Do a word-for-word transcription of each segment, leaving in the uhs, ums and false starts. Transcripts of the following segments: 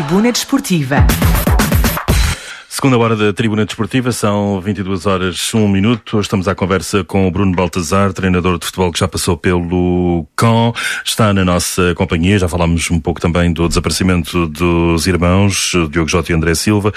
Tribuna Desportiva. Segunda hora da Tribuna Desportiva, são vinte e duas horas, um minuto. Hoje estamos à conversa com o Bruno Baltazar, treinador de futebol que já passou pelo Caen. Está na nossa companhia, já falámos um pouco também do desaparecimento dos irmãos, Diogo Jota e André Silva.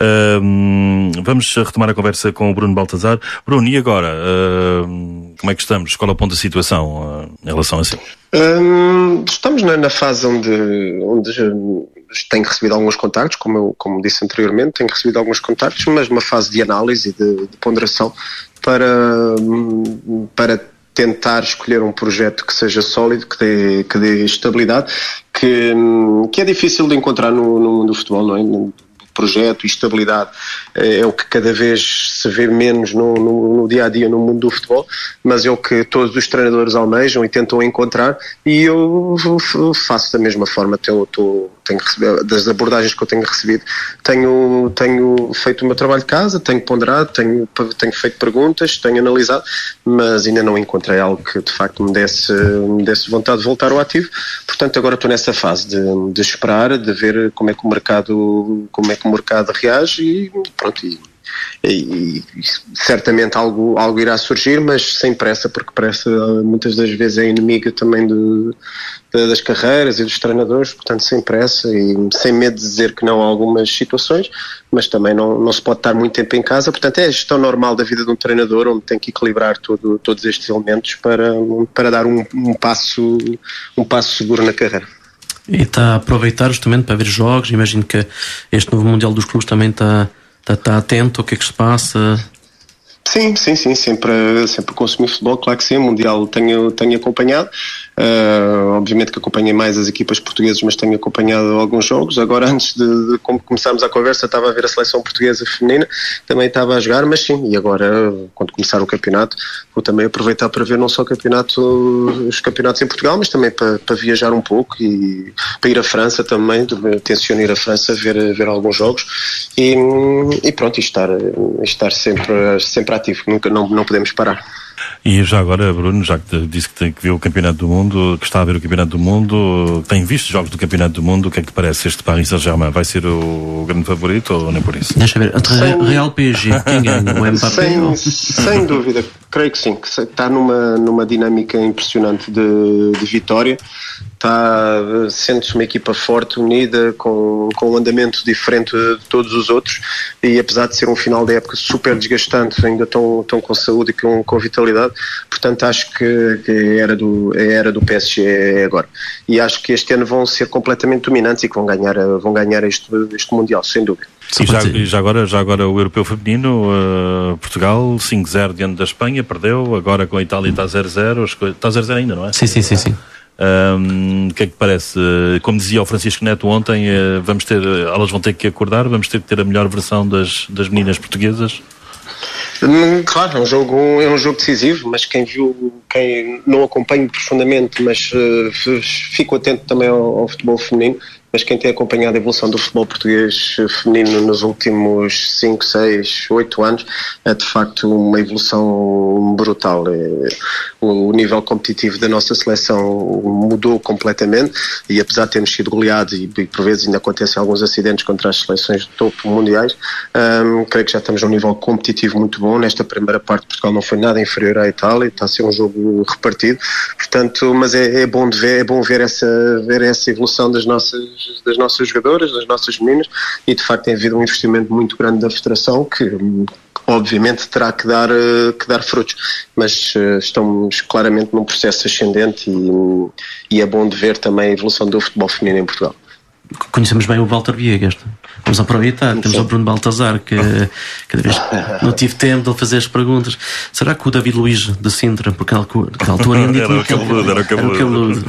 Uh, vamos retomar a conversa com o Bruno Baltazar. Bruno, e agora? Uh, como é que estamos? Qual é o ponto da situação uh, em relação a isso? Um, estamos na, na fase onde... onde tenho recebido alguns contactos, como eu como disse anteriormente, tenho recebido alguns contactos, mas uma fase de análise e de, de ponderação para, para tentar escolher um projeto que seja sólido, que dê, que dê estabilidade, que, que é difícil de encontrar no, no mundo do futebol, não é? Projeto e estabilidade é o que cada vez se vê menos no, no, no dia a dia no mundo do futebol, mas é o que todos os treinadores almejam e tentam encontrar, e eu faço da mesma forma. Tenho, tenho, tenho recebido, das abordagens que eu tenho recebido, tenho, tenho feito o meu trabalho de casa, tenho ponderado, tenho, tenho feito perguntas, tenho analisado, mas ainda não encontrei algo que de facto me desse, me desse vontade de voltar ao ativo. Portanto, agora estou nessa fase de, de esperar, de ver como é que o mercado, como é que o mercado reage e pronto, e, e, e certamente algo, algo irá surgir, mas sem pressa, porque pressa muitas das vezes é inimiga também de, de, das carreiras e dos treinadores, portanto sem pressa e sem medo de dizer que não a algumas situações, mas também não, não se pode estar muito tempo em casa. Portanto é a gestão normal da vida de um treinador, onde tem que equilibrar todo, todos estes elementos para, para dar um, um, passo, um passo seguro na carreira. E está a aproveitar justamente para ver jogos. Imagino que este novo Mundial dos Clubes também está, está, está atento ao que é que se passa. Sim, sim, sim, sempre, sempre consumi futebol, claro que sim, o Mundial tenho, tenho acompanhado, uh, obviamente que acompanhei mais as equipas portuguesas, mas tenho acompanhado alguns jogos. Agora, antes de, de começarmos a conversa, estava a ver a seleção portuguesa feminina, também estava a jogar, mas sim, e agora, quando começar o campeonato, vou também aproveitar para ver não só o campeonato, os campeonatos em Portugal, mas também para, para viajar um pouco e para ir à França também, tenciono ir à França, ver, ver alguns jogos e, e pronto, e estar, estar sempre, sempre ativo, nunca, não, não podemos parar. E já agora, Bruno, já que disse que tem que ver o Campeonato do Mundo, que está a ver o Campeonato do Mundo, tem visto jogos do Campeonato do Mundo, o que é que te parece? Este Paris Saint-Germain vai ser o grande favorito ou nem por isso? Deixa ver, sem, Real P S G, quem ganha? O Mbappé? Sem, ou... sem dúvida, creio que sim, que está numa, numa dinâmica impressionante de, de vitória. Está, sente-se uma equipa forte, unida, com, com um andamento diferente de todos os outros, e apesar de ser um final de época super desgastante, ainda estão, estão com saúde e com, com vitalidade. Portanto, acho que, que a era do, a era do P S G é agora, e acho que este ano vão ser completamente dominantes e que vão ganhar, vão ganhar este, este Mundial, sem dúvida. E já, e já, agora, já agora o europeu feminino, uh, Portugal cinco a zero diante da Espanha, perdeu, agora com a Itália está zero a zero, está zero a zero ainda, não é? Sim, sim, sim, sim. Um, o que é que parece? Como dizia o Francisco Neto ontem, vamos ter, elas vão ter que acordar, vamos ter que ter a melhor versão das, das meninas portuguesas. Claro, é um jogo, é um jogo decisivo, mas quem viu, quem não acompanha profundamente, mas uh, fico atento também ao, ao futebol feminino, mas quem tem acompanhado a evolução do futebol português feminino nos últimos cinco, seis, oito anos, é de facto uma evolução brutal. O nível competitivo da nossa seleção mudou completamente, e apesar de termos sido goleados, e, e por vezes ainda acontecem alguns acidentes contra as seleções de topo mundiais, um, creio que já estamos num nível competitivo muito bom. Nesta primeira parte, Portugal não foi nada inferior à Itália, está a ser um jogo repartido, portanto, mas é, é bom de ver, é bom ver essa, ver essa evolução das nossas das nossas jogadoras, das nossas meninas, e de facto tem havido um investimento muito grande da Federação que obviamente terá que dar, que dar frutos, mas uh, estamos claramente num processo ascendente, e, e é bom de ver também a evolução do futebol feminino em Portugal. Conhecemos bem o Walter Viegas, vamos aproveitar. Sim. Temos o Bruno Baltazar, que cada vez não tive tempo de ele fazer as perguntas. Será que o David Luiz de Sintra, porque naquela altura ainda era o cabeludo, era o cabeludo.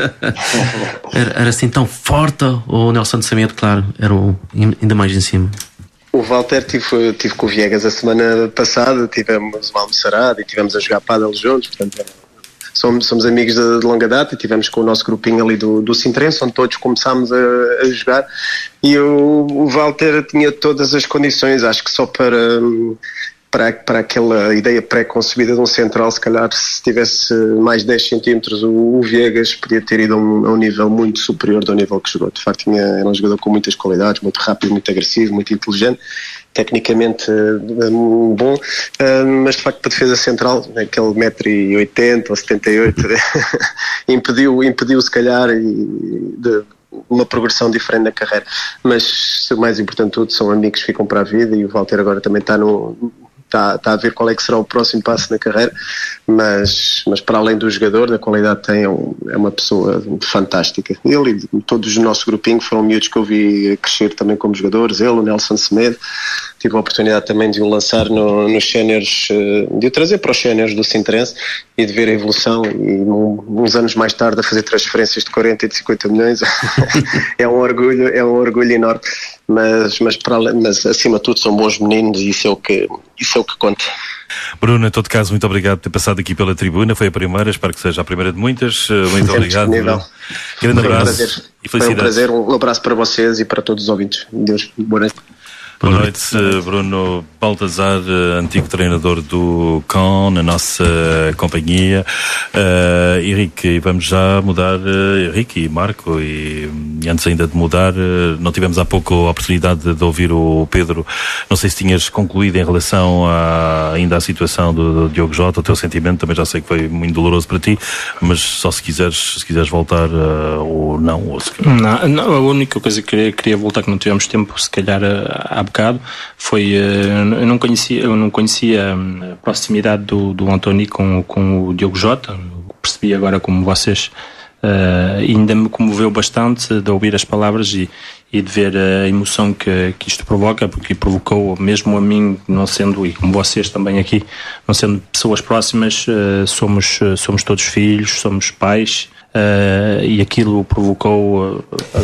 Era, era assim tão forte, ou o Nelson de Samedo, claro, era o, ainda mais em cima? O Walter, tive, tive com o Viegas a semana passada, tivemos uma almoçarada e tivemos a jogar pádel juntos, portanto somos, somos amigos de, de longa data, e tivemos com o nosso grupinho ali do, do Sintrense, onde todos começámos a, a jogar, e o, o Walter tinha todas as condições, acho que só para... para, para aquela ideia pré-concebida de um central, se calhar se tivesse mais dez centímetros, o, o Viegas podia ter ido a um, a um nível muito superior do nível que jogou. De facto, tinha, era um jogador com muitas qualidades, muito rápido, muito agressivo, muito inteligente, tecnicamente uh, bom, uh, mas de facto para a defesa central, aquele um metro e oitenta ou setenta e oito impediu, impediu se calhar e, de, uma progressão diferente na carreira, mas o mais importante de tudo são amigos que ficam para a vida, e o Walter agora também está no... Está, está a ver qual é que será o próximo passo na carreira, mas, mas para além do jogador, da qualidade tem, é, um, é uma pessoa fantástica. Ele e todos o nosso grupinho foram miúdos que eu vi crescer também como jogadores, ele, o Nelson Semedo, tive a oportunidade também de o lançar no, nos séniores, de o trazer para os séniores do Sintrense e de ver a evolução, e um, uns anos mais tarde a fazer transferências de quarenta e de cinquenta milhões, é um orgulho, é um orgulho enorme. Mas, mas, para além, mas acima de tudo são bons meninos, e isso é o que, isso é o que conta. Bruno, em todo caso, muito obrigado por ter passado aqui pela tribuna. Foi a primeira, espero que seja a primeira de muitas. Muito Sempre obrigado. Disponível. Grande Foi abraço um prazer. e Foi um felicidades. prazer, um abraço para vocês e para todos os ouvintes. Deus, boa noite. Boa noite, Bruno Baltazar, antigo treinador do Caen, na nossa companhia. Uh, Henrique, vamos já mudar, uh, Henrique e Marco, e, e antes ainda de mudar, uh, não tivemos há pouco a oportunidade de, de ouvir o Pedro. Não sei se tinhas concluído em relação a, ainda à situação do, do Diogo Jota, o teu sentimento, também já sei que foi muito doloroso para ti, mas só se quiseres, se quiseres voltar, uh, ou não, ou se... não, não, a única coisa que queria, queria voltar, que não tivemos tempo, se calhar, a bocado, foi, eu não conhecia, eu não conhecia a proximidade do, do Antony com, com o Diogo Jota. Percebi agora como vocês, uh, ainda me comoveu bastante de ouvir as palavras e, e de ver a emoção que, que isto provoca, porque provocou mesmo a mim, não sendo, e como vocês também aqui, não sendo pessoas próximas, uh, somos, somos todos filhos, somos pais. Uh, e aquilo provocou uh, uh,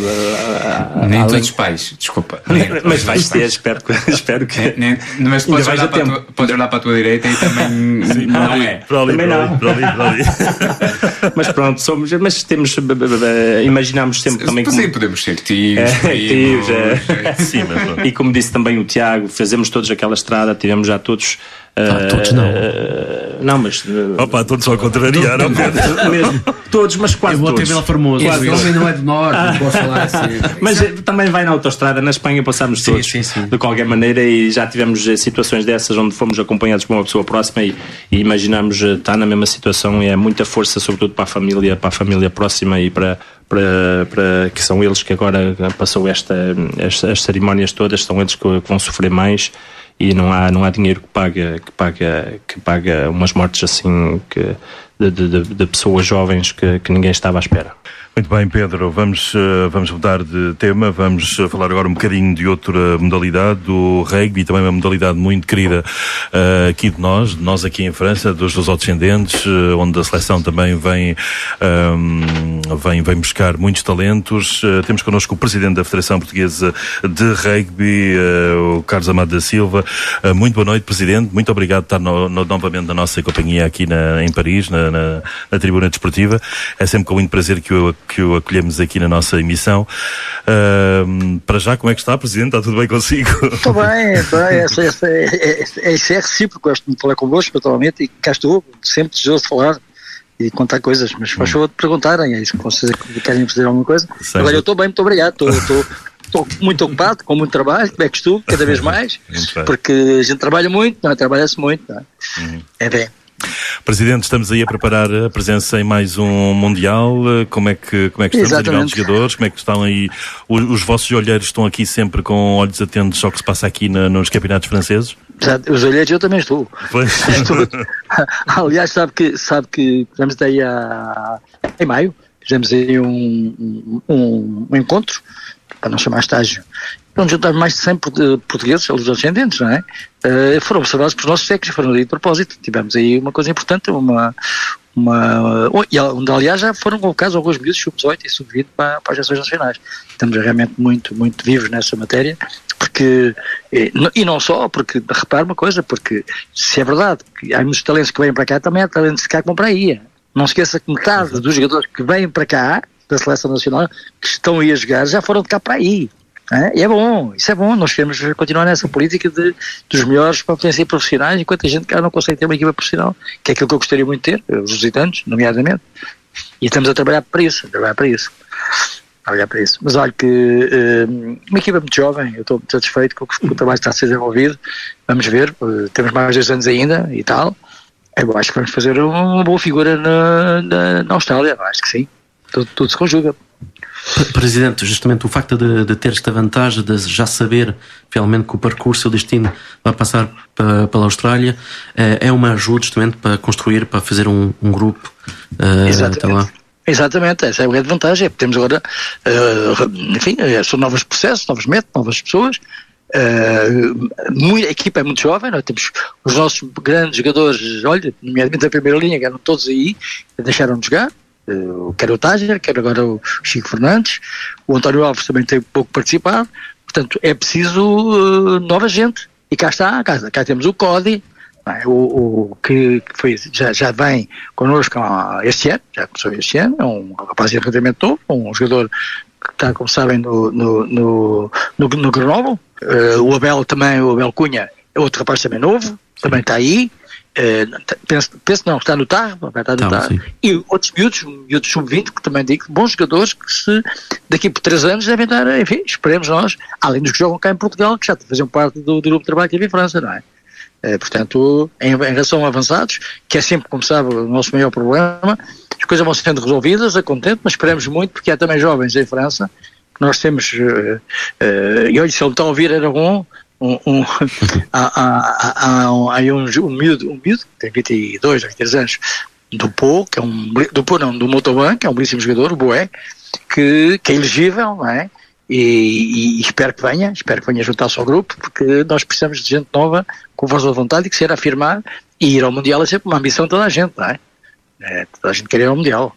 uh, nem além... todos os pais, desculpa, mas vais ter, espero, espero que nem, nem, mas podes olhar, para tua, podes olhar para a tua direita e também sim, não, não é para ali, também para não. ali, para ali, para ali. Mas pronto, somos, mas temos, imaginamos sempre também como... sim, podemos ser tios, é, tios é. Sim, mas... E como disse também o Tiago, fazemos todos aquela estrada, tivemos já todos. Ah, todos não. Uh, não, mas. Uh, Opa, todos só contrariaram. Mesmo. Todos, mas quase eu vou todos. Ter Vila Formosa. Este homem não é de norte, ah. não posso falar assim. Mas também vai na autoestrada, na Espanha passámos todos, sim, sim, sim. de qualquer maneira, e já tivemos situações dessas onde fomos acompanhados por uma pessoa próxima e, e imaginamos estar na mesma situação, e é muita força, sobretudo para a família, para a família próxima e para. Para, para, que são eles que agora passou esta, esta, as cerimónias todas, são eles que, que vão sofrer mais, e não há, não há dinheiro que paga, que paga, que paga umas mortes assim que, de, de, de pessoas jovens que, que ninguém estava à espera. Muito bem, Pedro, vamos, uh, vamos mudar de tema, vamos uh, falar agora um bocadinho de outra modalidade, do rugby, também uma modalidade muito querida uh, aqui de nós, de nós aqui em França, dos lusodescendentes, uh, onde a seleção também vem, um, vem, vem buscar muitos talentos. Uh, temos connosco o Presidente da Federação Portuguesa de Rugby, uh, o Carlos Amado da Silva. Uh, muito boa noite, Presidente, muito obrigado por estar no, no, novamente na nossa companhia aqui na, em Paris, na, na, na Tribuna Desportiva. É sempre com muito prazer que eu que o acolhemos aqui na nossa emissão. Uh, para já, como é que está, Presidente? Está tudo bem consigo? Estou bem, bem. Essa, essa, é, é, é, é recíproco. Gosto de falar convosco, totalmente, e cá estou, sempre desejoso de falar e contar coisas, mas faz favor de perguntarem, é isso que vocês querem fazer alguma coisa. Sim. Agora eu estou bem, muito obrigado, estou, estou, estou muito ocupado, com muito trabalho, como é que estou, cada vez mais, porque a gente trabalha muito, não é? Trabalha-se muito, não é? Uhum. É bem. Presidente, estamos aí a preparar a presença em mais um Mundial. Como é que, como é que estamos? Exatamente. A nível de jogadores? Como é que estão aí? Os, os vossos olheiros estão aqui sempre com olhos atentos ao que se passa aqui na, nos campeonatos franceses? Os olheiros eu também estou. estou. Aliás, sabe que, sabe que fizemos aí a, em maio, fizemos aí um, um, um encontro, para não chamar estágio, onde juntaram mais de cem portugueses, os ascendentes, não é? Uh, foram observados pelos nossos técnicos, foram ali de propósito. Tivemos aí uma coisa importante, uma, uma, onde aliás já foram convocados alguns miúdos sub dezoito e sub vinte para, para as ações nacionais. Estamos realmente muito, muito vivos nessa matéria, porque, e não só, porque, repare uma coisa, porque se é verdade que há muitos talentos que vêm para cá, também há talentos que vão para aí. Não se esqueça que metade dos jogadores que vêm para cá, da seleção nacional, que estão aí a jogar, já foram de cá para aí. É? E é bom, isso é bom, nós queremos continuar nessa política de, dos melhores para poderem ser profissionais, enquanto a gente cá não consegue ter uma equipa profissional, que é aquilo que eu gostaria muito de ter, os visitantes, nomeadamente, e estamos a trabalhar para isso, a trabalhar para isso, a trabalhar para isso. Mas olha que uh, uma equipa muito jovem, eu estou muito satisfeito com o que o trabalho está a ser desenvolvido, vamos ver, uh, temos mais dois anos ainda e tal, eu acho que vamos fazer uma boa figura na, na, na Austrália, acho que sim, tudo, tudo se conjuga. Presidente, justamente o facto de, de ter esta vantagem de já saber realmente que o percurso, o destino vai passar para, pela Austrália, é, é uma ajuda justamente para construir, para fazer um, um grupo uh, Exatamente. até lá. Exatamente, essa é a grande vantagem, é que temos agora, uh, enfim, são novos processos, novos métodos, novas pessoas, uh, muito, a equipa é muito jovem, nós temos os nossos grandes jogadores, olha, nomeadamente da primeira linha, que eram todos aí, deixaram de jogar. Uh, quer o Táger, quer agora o Chico Fernandes, o António Alves também tem pouco participado, portanto é preciso uh, nova gente, e cá está, cá, cá temos o Cody, é? o, o que foi, já, já vem connosco este ano, já começou este ano, é um rapaz de relativamente novo, um jogador que está, como sabem, no, no, no, no, no Grenoble. Uh, o Abel também, o Abel Cunha, é outro rapaz também novo, também está aí. Uh, penso, penso não, está no Tarro, está no Tarro. E outros miúdos, miúdos sub vinte, que também digo, bons jogadores que se daqui por três anos devem dar, enfim, esperemos nós, além dos que jogam cá em Portugal, que já faziam parte do, do grupo de trabalho que teve em França, não é? Uh, portanto, em, em relação a avançados, que é sempre, como sabe, o nosso maior problema, as coisas vão sendo resolvidas, a contente, mas esperemos muito, porque há também jovens em França, que nós temos, uh, uh, e olha, se ele está a ouvir era bom. Um, um, há, há, há, há um, um miúdo, um miúdo, tem vinte e dois, vinte e três anos, do Pô, que é um, do Pô não, do Motoban, que é um belíssimo jogador, o Boé, que, que é elegível, não é? E, e espero que venha, espero que venha juntar-se ao grupo, porque nós precisamos de gente nova, com força de vontade e que se irá afirmar, e ir ao Mundial é sempre uma ambição de toda a gente, não é? É toda a gente quer ir ao Mundial.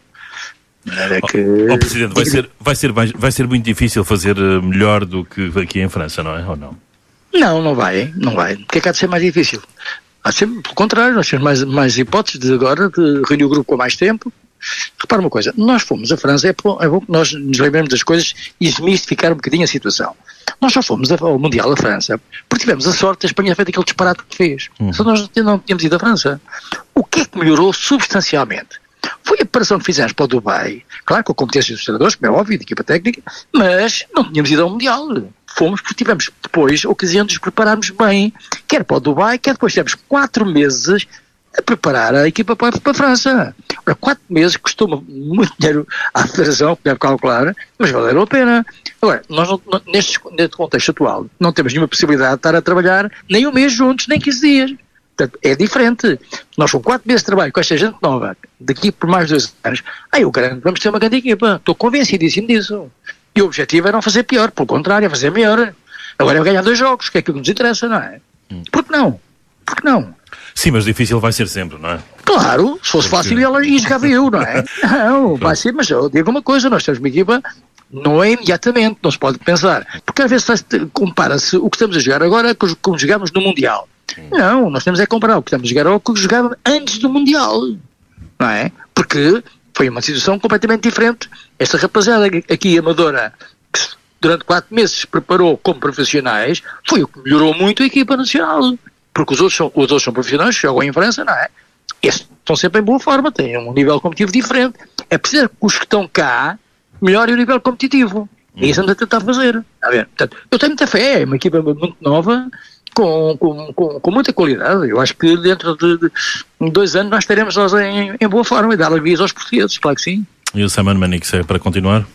É que... oh, oh, Presidente, vai ser, vai, ser, vai, vai ser muito difícil fazer melhor do que aqui em França, não é? Ou não? Não, não vai, não vai. O que é que há de ser mais difícil? Há de ser, pelo contrário, nós temos mais, mais hipóteses de agora de reunir o grupo com mais tempo. Repara uma coisa, nós fomos a França, é bom, é bom que nós nos lembremos das coisas e desmistificar um bocadinho a situação. Nós só fomos ao Mundial da França porque tivemos a sorte da Espanha feito aquele disparate que fez. Hum. Só nós não tínhamos ido à França. O que é que melhorou substancialmente? Foi a preparação que fizemos para o Dubai, claro, com a competência dos treinadores, como é óbvio, de equipa técnica, mas não tínhamos ido ao Mundial. Fomos porque tivemos depois a ocasião de nos prepararmos bem, quer para o Dubai, quer depois tivemos quatro meses a preparar a equipa para, para a França. Ora, quatro meses custou muito dinheiro à Federação, que deve calcular, mas valeu a pena. Agora, nós não, não, neste, neste contexto atual não temos nenhuma possibilidade de estar a trabalhar nem um mês juntos, nem quinze dias. Portanto, é diferente. Nós com quatro meses de trabalho com esta gente nova, daqui por mais dois anos, aí o grande, vamos ter uma grande equipa. Estou convencidíssimo disso. E o objetivo é não fazer pior, pelo contrário, é fazer melhor. Agora é ganhar dois jogos, que é aquilo que nos interessa, não é? Hum. Por que não? Por que não? Sim, mas difícil vai ser sempre, não é? Claro, se fosse fácil ela ia jogava eu, não é? Não, vai ser, mas eu digo uma coisa, nós temos uma equipa, não é imediatamente, não se pode pensar. Porque às vezes compara-se o que estamos a jogar agora com o que jogamos no Mundial. Hum. Não, nós temos é comparar o que estamos a jogar ao que jogávamos antes do Mundial, não é? Porque foi uma situação completamente diferente. Esta rapaziada aqui, amadora, que durante quatro meses se preparou como profissionais, foi o que melhorou muito a equipa nacional. Porque os outros são, os outros são profissionais, jogam em França, não é? Estes estão sempre em boa forma, têm um nível competitivo diferente. É preciso que os que estão cá melhorem o nível competitivo. E isso estamos a tentar fazer. Está a ver? Portanto, eu tenho muita fé, é uma equipa muito nova, com, com, com, com muita qualidade. Eu acho que dentro de, de dois anos nós estaremos nós em, em boa forma e dar alegrias aos portugueses, claro que sim. E o Simon Mannix é para continuar?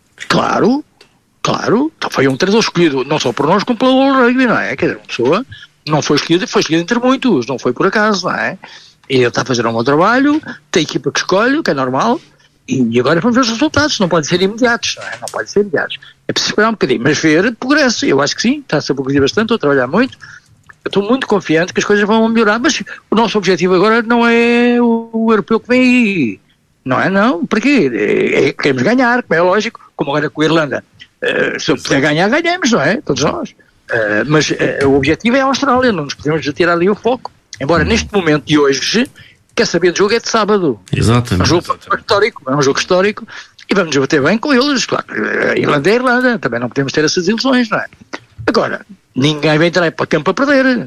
Claro, claro. Foi um treinador escolhido não só por nós, como pelo rugby, não é? Quer dizer, uma pessoa não foi escolhida, foi escolhida entre muitos, não foi por acaso, não é? E ele está a fazer um bom trabalho, tem a equipa que escolhe, o que é normal, e agora vamos ver os resultados, não podem ser imediatos, não é? Não podem ser imediatos. É preciso esperar um bocadinho, mas ver progresso, eu acho que sim, está-se a progredir bastante, estou a trabalhar muito, eu estou muito confiante que as coisas vão melhorar, mas o nosso objetivo agora não é o, o europeu que vem aí, não é não, para quê? É, é, queremos ganhar, como é lógico, como agora com a Irlanda, uh, se eu puder ganhar, ganhamos, não é? Todos nós. Uh, mas uh, o objetivo é a Austrália, não nos podemos tirar ali o foco. Embora neste momento de hoje, quer saber, o jogo é de sábado. Exatamente. É um jogo histórico, é um jogo histórico e vamos debater bem com eles, claro, a Irlanda é a Irlanda, também não podemos ter essas ilusões, não é? Agora, ninguém vai entrar para campo a perder.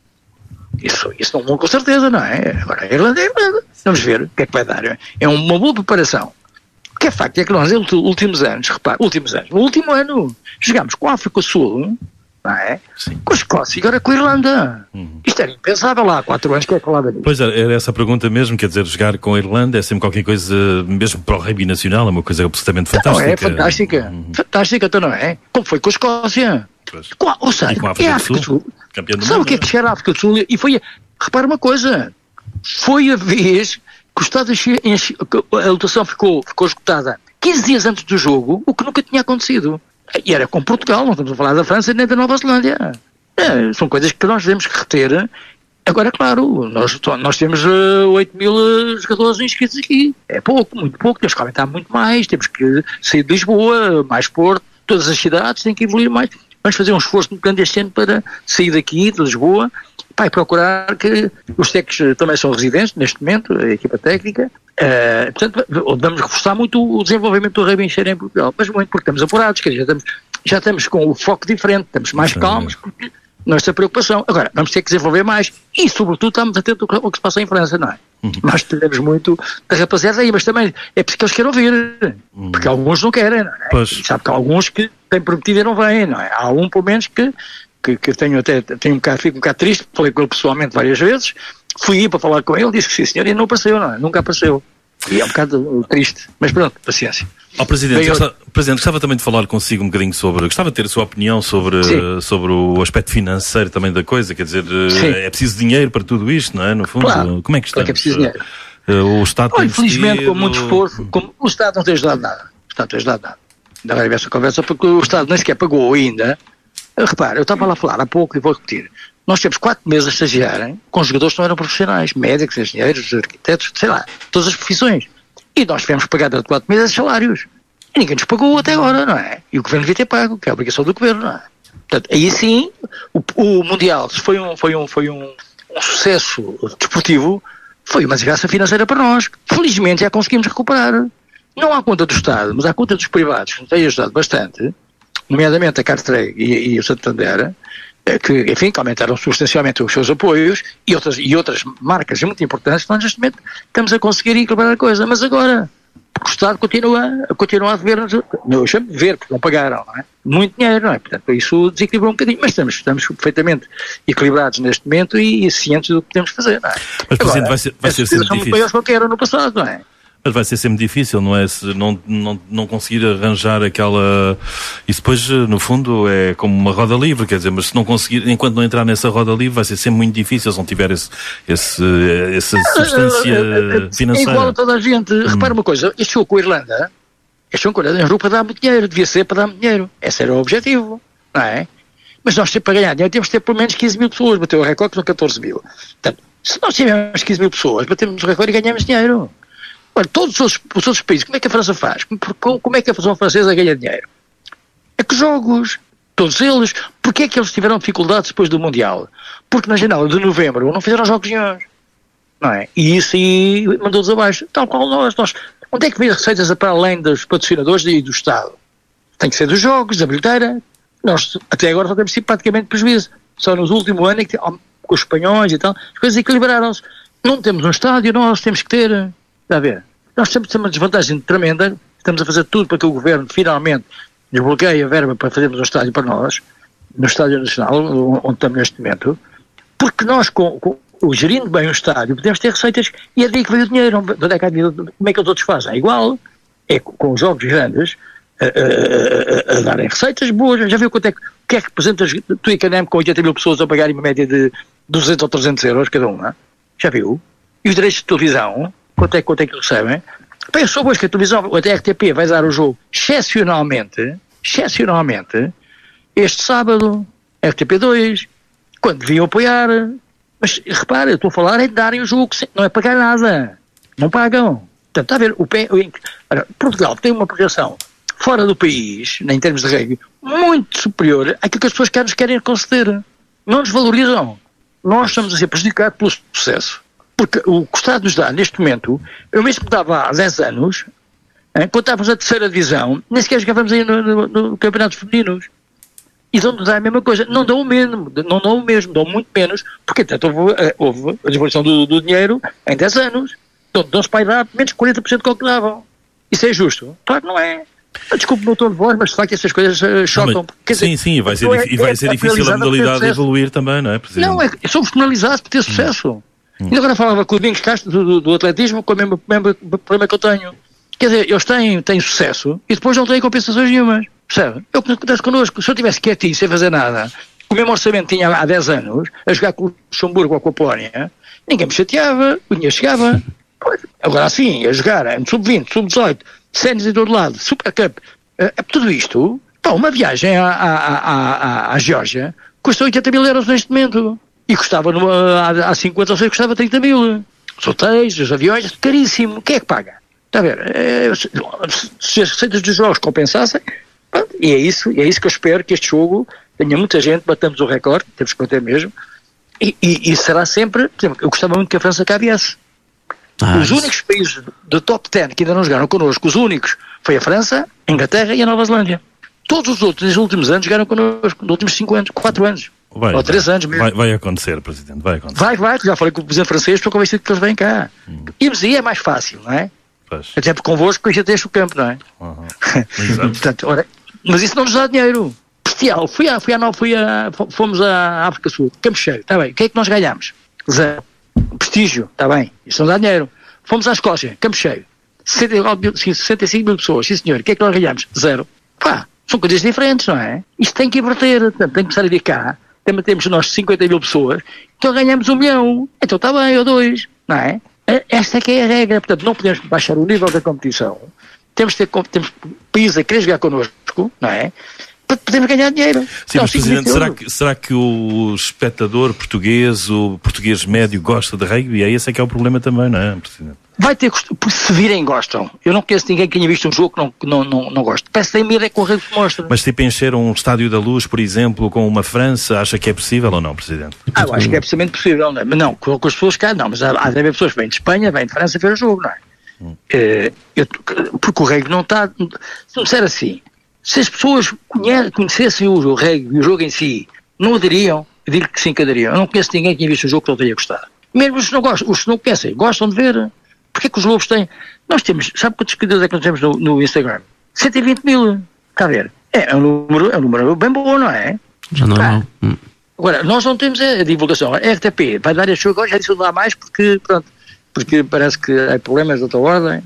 Isso, isso não com certeza, não é? Agora, a Irlanda é a Irlanda. Vamos ver o que é que vai dar. É uma boa preparação. O que é facto é que nós, nos últimos anos, repare, últimos anos, no último ano, jogámos com a África do Sul, não é? Sim. Com a Escócia e agora com a Irlanda. Uhum. Isto era impensável lá há quatro anos que é que falava disso. Pois era, era essa a pergunta mesmo, quer dizer, jogar com a Irlanda é sempre qualquer coisa, mesmo para o rugby nacional, é uma coisa absolutamente fantástica. Não, é fantástica, uhum. fantástica, então não é? Como foi com a Escócia. Com, ou seja, com a África, é a África do Sul. Sul. Campeão do Sabe mundo, o que é que era a África do Sul? E foi, repara uma coisa, foi a vez que o Estado enche, enche, a lotação ficou, ficou esgotada quinze dias antes do jogo, o que nunca tinha acontecido. E era com Portugal, não estamos a falar da França nem da Nova Zelândia. É, são coisas que nós devemos reter. Agora, claro, nós, nós temos uh, oito mil uh, jogadores inscritos aqui. É pouco, muito pouco, temos que aumentar muito mais, temos que sair de Lisboa, mais Porto, todas as cidades têm que evoluir mais. Vamos fazer um esforço muito grande este ano para sair daqui, de Lisboa, para procurar que os técnicos também são residentes neste momento, a equipa técnica. Uh, portanto, vamos reforçar muito o desenvolvimento do rugby em Portugal, mas muito porque estamos apurados, quer dizer, já estamos, já estamos com o foco diferente, estamos mais calmos, porque nossa preocupação. Agora, vamos ter que desenvolver mais e, sobretudo, estamos atentos ao que se passa em França, não é? Uhum. Nós temos muito da rapaziada aí, mas também é preciso que eles queiram ouvir, uhum. porque alguns não querem, não é? Pois. E sabe que há alguns que têm prometido e não vêm, não é? Há um, pelo menos, que, que, que tenho até, tenho um bocado, fico um bocado triste, falei com ele pessoalmente várias vezes, fui ir para falar com ele, disse que sim, senhor, e não apareceu, não é? Nunca apareceu. E é um bocado triste, mas pronto, paciência. Oh, Presidente, gostava, Presidente, gostava também de falar consigo um bocadinho sobre, gostava de ter a sua opinião sobre, sobre o aspecto financeiro também da coisa, quer dizer, Sim. é preciso dinheiro para tudo isto, não é? No fundo, claro. Como é que estamos? Claro que é preciso dinheiro. O Estado oh, infelizmente, com muito esforço, como, o Estado não tem ajudado nada. O Estado não tem ajudado nada. Ainda vai haver essa conversa porque o Estado nem sequer pagou ainda. Repara, eu estava lá a falar há pouco e vou repetir. Nós temos quatro meses a estagiarem com jogadores que não eram profissionais, médicos, engenheiros, arquitetos, sei lá, todas as profissões. E nós tivemos que pagar durante quatro meses salários. E ninguém nos pagou até agora, não é? E o Governo devia ter pago, que é a obrigação do Governo, não é? Portanto, aí sim, o, o Mundial foi, um, foi, um, foi um, um sucesso desportivo, foi uma desgraça financeira para nós. Felizmente já conseguimos recuperar. Não à conta do Estado, mas à conta dos privados, que nos têm ajudado bastante, nomeadamente a Cartreg e, e o Santander, que, enfim, que aumentaram substancialmente os seus apoios e outras, e outras marcas muito importantes, nós neste momento estamos a conseguir equilibrar a coisa. Mas agora, o Estado continua, continua a dever, eu chamo de ver, porque não pagaram, não é? Muito dinheiro, não é? Portanto, isso desequilibrou um bocadinho, mas estamos, estamos perfeitamente equilibrados neste momento e, e cientes do que podemos fazer, não é? Mas, Presidente, vai ser, vai ser sempre difícil. São maiores do que eram no passado, não é? Mas vai ser sempre difícil, não é? Se não, não, não conseguir arranjar aquela... Isso depois, no fundo, é como uma roda livre, quer dizer, mas se não conseguir, enquanto não entrar nessa roda livre, vai ser sempre muito difícil se não tiver esse, esse, essa substância financeira. É igual a toda a gente. Hum. Repara uma coisa, este jogo com a Irlanda, este jogo com a Irlanda é um jogo para dar muito dinheiro, devia ser para dar muito dinheiro. Esse era o objetivo, não é? Mas nós, para ganhar dinheiro, temos de ter pelo menos quinze mil pessoas, bateu o recorde que são catorze mil. Portanto, se nós tivermos quinze mil pessoas, batemos o recorde e ganhamos dinheiro. Olha, todos os outros, os outros países, como é que a França faz? Como, como é que a Federação Francesa ganha dinheiro? É que jogos, todos eles. Porquê é que eles tiveram dificuldades depois do Mundial? Porque na janela de novembro não fizeram jogos nenhum, não é? E isso aí mandou-nos abaixo. Tal qual nós, nós. Onde é que vem as receitas para além dos patrocinadores e do Estado? Tem que ser dos jogos, da bilheteira. Nós até agora só temos sido praticamente prejuízo. Só nos últimos anos, com os espanhóis e tal, as coisas equilibraram-se. Não temos um estádio, nós temos que ter... Está a ver? Nós temos uma desvantagem tremenda, estamos a fazer tudo para que o Governo finalmente desbloqueie a verba para fazermos um estádio para nós, no Estádio Nacional, onde estamos neste momento, porque nós, com, com, gerindo bem o estádio, podemos ter receitas e é daí que veio o dinheiro. Como é que os outros fazem? É igual, é com, com os jogos grandes, a, a, a, a darem receitas boas. Já viu quanto é que, o que é que representas tu e Canem com oitenta mil pessoas a pagarem uma média de duzentos ou trezentos euros cada uma? Já viu? E os direitos de televisão? Quanto é, quanto é que recebem? Bem, só hoje que a televisão, a R T P vai dar o jogo excepcionalmente, excepcionalmente, este sábado, R T P dois, quando deviam apoiar. Mas repara, eu estou a falar é de darem o jogo, não é pagar nada. Não pagam. Portanto, está a ver, o pé, o, Portugal tem uma projeção fora do país, em termos de rugby, muito superior àquilo que as pessoas querem, nos querem conceder. Não nos valorizam. Nós estamos a ser prejudicados pelo sucesso. Porque o que o Estado nos dá neste momento, eu mesmo que dava há dez anos, Quando estávamos na terceira divisão, nem sequer jogávamos aí no, no, no campeonatos femininos. E dão-nos a mesma coisa. Não dão o mesmo, não dão o mesmo, dão muito menos, porque tanto houve, houve a devolução do, do dinheiro em dez anos. Dão-se para dar menos quarenta por cento do que davam. Isso é justo? Claro que não é. Desculpe o tom de voz, mas de facto essas coisas uh, chocam. Não, mas, sim, dizer, sim, vai ser, é, e vai é, ser é difícil a modalidade evoluir também, não é, Presidente? Não, é, somos penalizados por ter sucesso. Hum. Hum. E agora falava com o Domingos Castro do, do, do atletismo, com o mesmo, mesmo problema que eu tenho. Quer dizer, eles têm, têm sucesso e depois não têm compensações nenhumas. Percebe? É o que acontece connosco. Se eu estivesse quietinho, sem fazer nada, com o mesmo orçamento que tinha há dez anos, a jogar com o Luxemburgo ou com a Polónia, ninguém me chateava, o dinheiro chegava. Agora sim, a jogar no sub vinte, sub dezoito, sénios em todo lado, Super Cup, uh, tudo isto, pá, uma viagem à, à, à, à Geórgia custa oitenta mil euros neste momento. E custava, no, há, há cinco anos ou seis, custava trinta mil. Os hotéis, os aviões, caríssimo. Quem é que paga? Está a ver? É, se as receitas dos jogos compensassem, pá, e é isso, e é isso que eu espero, que este jogo tenha muita gente, batamos o recorde, temos que bater mesmo, e, e, e será sempre, por exemplo, eu gostava muito que a França cá viesse. Ah, os únicos países do top dez que ainda não jogaram connosco, os únicos, foi a França, a Inglaterra e a Nova Zelândia. Todos os outros, nos últimos anos, jogaram connosco, nos últimos cinco anos, quatro anos. Vai, ou três anos mesmo. Vai, vai acontecer, Presidente, vai acontecer. Vai, vai, já falei com o Presidente francês, estou convencido que eles vêm cá. Hum. Irmos aí é mais fácil, não é? Pois. Até porque convosco, que já tens o campo, não é? Uhum. Portanto, ora, mas isso não nos dá dinheiro. Bestial, fui a, fui a, fui a, fomos à África Sul, campo cheio, está bem. O que é que nós ganhamos? Zero. Prestígio, está bem, isso não dá dinheiro. Fomos à Escócia, campo cheio, sessenta e cinco mil pessoas, sim senhor, o que é que nós ganhamos? Zero. Pá, são coisas diferentes, não é? Isto tem que inverter, portanto, tem que começar a vir cá, também temos nós cinquenta mil pessoas, então ganhamos um milhão, então está bem, ou dois, não é? Esta é que é a regra, portanto não podemos baixar o nível da competição, temos que ter temos países a querer jogar connosco, não é? Para podermos ganhar dinheiro. Sim, mas Presidente, será que, será que o espectador português, o português médio, gosta de rugby? É esse é que é o problema também, não é, Presidente? Vai ter que, se virem gostam. Eu não conheço ninguém que tenha visto um jogo que não, que não, não, não gosta. Parece que tem medo é que o rugby se mostra. Mas tipo encher um Estádio da Luz, por exemplo, com uma França, acha que é possível ou não, Presidente? Ah, eu acho que é absolutamente possível, não é? Mas não, com, com as pessoas cá, não, mas há, há de haver pessoas que vêm de Espanha, vêm de França ver o jogo, não é? Hum. É eu, porque o rugby não está, se não disser assim, se as pessoas conhe- conhecessem o rugby, o jogo em si, não aderiam, eu digo que sim que aderiam. Eu não conheço ninguém que tenha visto o jogo que não tenha gostado. Mesmo os que não gostam, os que não conhecem, gostam de ver. Porque é que os lobos têm? Nós temos, sabe quantos seguidores é que nós temos no, no Instagram? cento e vinte mil. Está a ver? É, é, um número, é um número bem bom, não é? Já não é bom. Agora, nós não temos a divulgação. A R T P vai dar este jogo agora, já disse não dá mais porque, pronto, porque parece que há problemas de outra ordem.